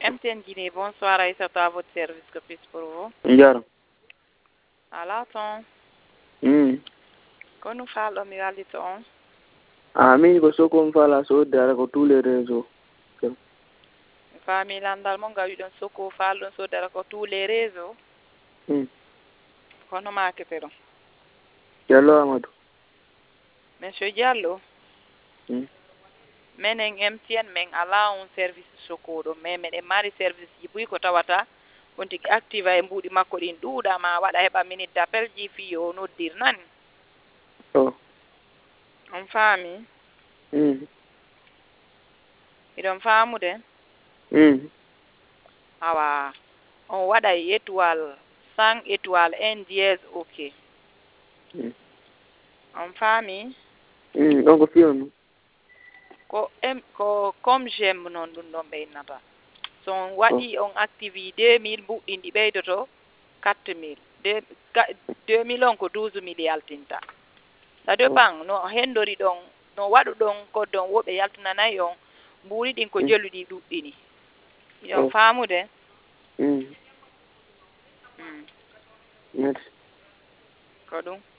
MTN Guinée, bonsoir Aïssatou, à votre service, que puis pour vous? Njaro. Ala ton. Ko nous parlons, mi ton. Amin ko soko mfala so dara ko tous les réseaux. Famille landal mon gawi don soko fal don so dara ko tous les réseaux. Kono makete don. Diallo Amadou. Monsieur Diallo. Menen MTN men ala on service soko do men mari service yi ko tawata on tigi active e mbudi makko din duuda ma wada heba minute d'appel ji fi yo noddir nan. Oh. On fami. Idon famude. Awa on wada étoile 5 étoile 1 dièse OK. On fami. Donc fionu. Ko comme j'aime non dun don be nata. So on wadi on active 2000 buɗɗindi ɓeydoto 4000 2000 on ko 12000 yaltinta ça dépend no hendori ɗon no waɗu ɗon ko ɗon woɓe yaltinanayi on mburi ɗin ko jelluɗi ɗuɗɗini yon faamude Merci. ko ɗum